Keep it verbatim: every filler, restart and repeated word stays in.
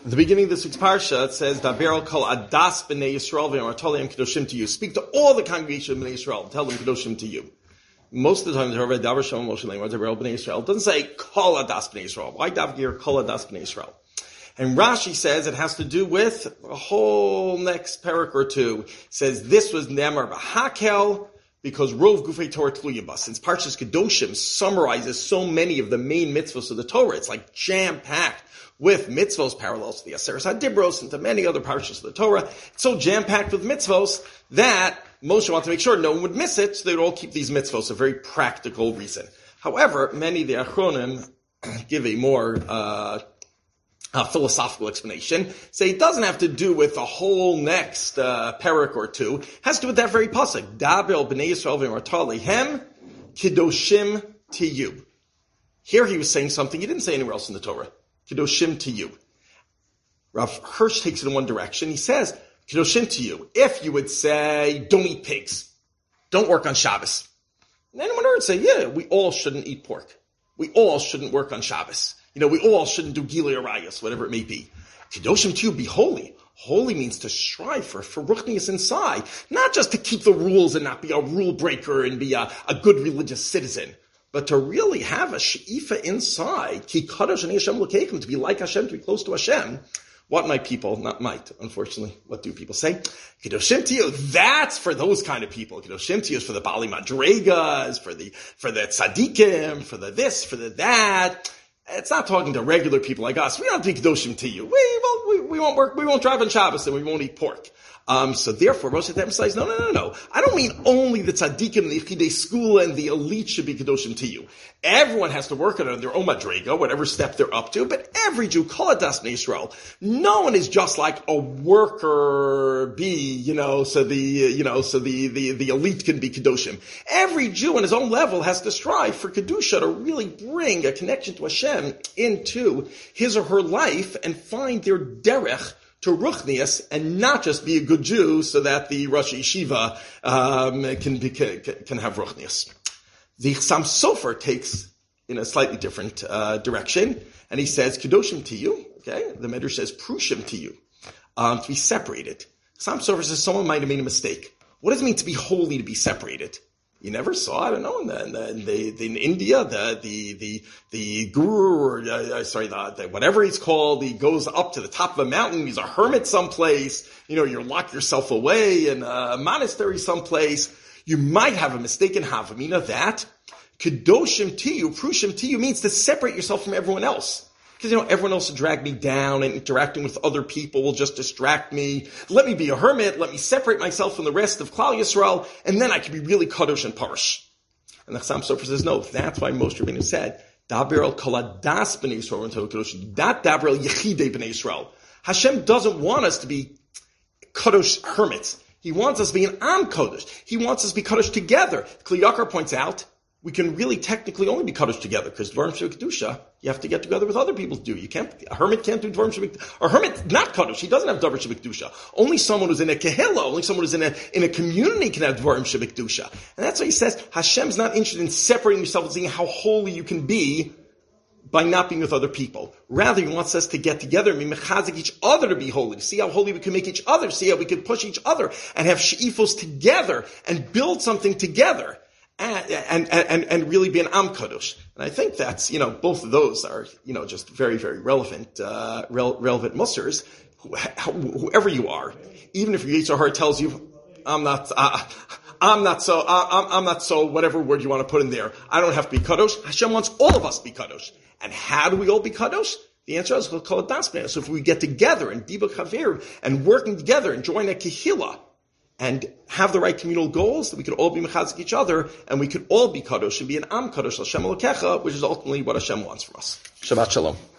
At the beginning of this week's parsha, it says, "Daber kol adas b'nei Yisrael v'yamar kedoshim to you." Speak to all the congregation of b'nei Yisrael. Tell them kedoshim to you. Most of the time, the Torah davar shalom Moshe leimar daber b'nei Yisrael. It doesn't say kol adas b'nei Yisrael. Why davar here kol adas b'nei Yisrael? And Rashi says it has to do with a whole next parak or two. It says this was nemar b'hakel because rov gufei Torah tluyim. Since Parshas Kedoshim summarizes so many of the main mitzvahs of the Torah, it's like jam packed with mitzvos parallels to the Aseres HaDibros and to many other parshas of the Torah. It's so jam-packed with mitzvos that Moshe wanted to make sure no one would miss it, so they would all keep these mitzvos, a very practical reason. However, many of the Achronim give a more uh, a philosophical explanation, say it doesn't have to do with the whole next uh, parak or two, it has to do with that very pasuk, Dabel b'nei Yisrael v'martar lehem kedoshim to you. Here he was saying something he didn't say anywhere else in the Torah. Kedoshim to you. Rav Hirsch takes it in one direction. He says, Kedoshim to you. If you would say, don't eat pigs, don't work on Shabbos. And anyone would say, yeah, we all shouldn't eat pork. We all shouldn't work on Shabbos. You know, we all shouldn't do Gilui Arayos, whatever it may be. Kedoshim to you, be holy. Holy means to strive for, for ruchnius inside. Not just to keep the rules and not be a rule breaker and be a, a good religious citizen. But to really have a she'ifa inside, ki kadosh ani Hashem l'keikum, to be like Hashem, to be close to Hashem. What might people, not might, unfortunately, what do people say? Kedoshim to you, that's for those kind of people. Kedoshim to you is for the Bali Madregas, for the, for the tzaddikim, for the this, for the that. It's not talking to regular people like us. We don't do Kedoshim to you. We, well, we, we won't work, we won't drive on Shabbos and we won't eat pork. Um, so therefore, Moshe emphasized, no, no, no, no. I don't mean only the tzaddikim, the Yechidei School, and the elite should be kedoshim to you. Everyone has to work on their own madrega, whatever step they're up to, but every Jew, kol adas b'nei Yisrael, no one is just like a worker bee, you know, so the, you know, so the, the, the elite can be kedoshim. Every Jew on his own level has to strive for kedusha to really bring a connection to Hashem into his or her life and find their derech to ruchnius and not just be a good Jew so that the Rosh Yeshiva um, can, be, can can have ruchnius. The Chassam Sofer takes in a slightly different uh, direction, and he says kedoshim to you. Okay, the Medrash says prushim to you, um, to be separated. Chassam Sofer says someone might have made a mistake. What does it mean to be holy, to be separated? You never saw, I don't know, in, the, in, the, the, in India, the, the, the, the guru, or, uh, sorry, the, the, whatever he's called, he goes up to the top of a mountain, he's a hermit someplace, you know, you lock yourself away in a monastery someplace. You might have a mistaken havamina that kedoshim to you, prushim to you means to separate yourself from everyone else. Because, you know, everyone else will drag me down and interacting with other people will just distract me. Let me be a hermit. Let me separate myself from the rest of Klal Yisrael, and then I can be really kadosh and parish. And the Chassam Sofer says, no, that's why Moshe Rabbeinu said, Daber el kol adas b'nei Yisrael until kadosh. That Daber el yechidei b'nei Yisrael. Hashem doesn't want us to be kadosh hermits. He wants us to be an am kadosh. He wants us to be kadosh together. Kli Yakar points out, we can really technically only be kadosh together because dvarim shebekdusha, you have to get together with other people to do. You can't, a hermit can't do dvarim shebekdusha. A hermit, not kadosh, he doesn't have dvarim shebekdusha. Only someone who's in a kehillah, only someone who's in a, in a community can have dvarim shebekdusha. And that's why he says, Hashem's not interested in separating yourself and seeing how holy you can be by not being with other people. Rather, he wants us to get together and be mechazik each other to be holy, to see how holy we can make each other, see how we can push each other and have she'ifos together and build something together. And, and, and, and really be an Am Kadosh. And I think that's, you know, both of those are, you know, just very, very relevant, uh, rel- relevant mussars. Whoever you are, even if your Yetzer Hara tells you, I'm not, uh, I'm not so, uh, I'm, I'm not so, whatever word you want to put in there. I don't have to be Kadosh. Hashem wants all of us to be Kadosh. And how do we all be Kadosh? The answer is, we'll call it Dasbeh. So if we get together and Diba Chaver and working together and join a Kehillah, and have the right communal goals, that we could all be mechazik each other, and we could all be kadosh and be an am kadosh, Hashem Elokecha, which is ultimately what Hashem wants from us. Shabbat Shalom.